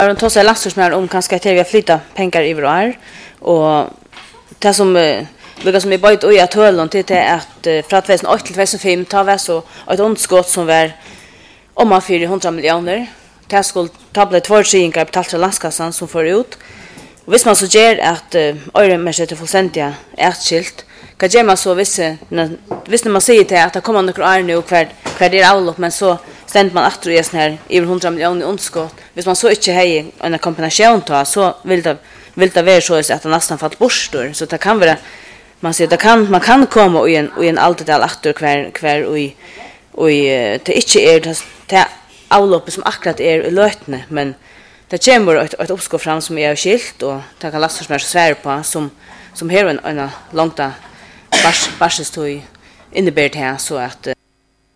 de tar sig lastor om kanske att jag flytta pengar i år och det som som är bara och jag tål till att från 2008 till 2005 tar vi så ett underskott som var om 400 miljoner. Det skulle ta bli 2 triljoner betalt till landskassan som får ut. Och hvis man så ger att öronmärket fullständiga skilt, kan ge man så hvis man säger till att det kommer några år nu kvar det avlopp men så ständer man att i sån här över 100 miljoner underskott. Hvis man så inte har en kombination ta så vill det vara så att det nästan fallit bort så det kan vara man säger man kan komma i en allt det åter kvar och det inte det avlopp som akkurat är i lötne men det kommer ett uppskov fram som är skilt och det kan lastas mer svär på som har en långt barsestoj innebär det så att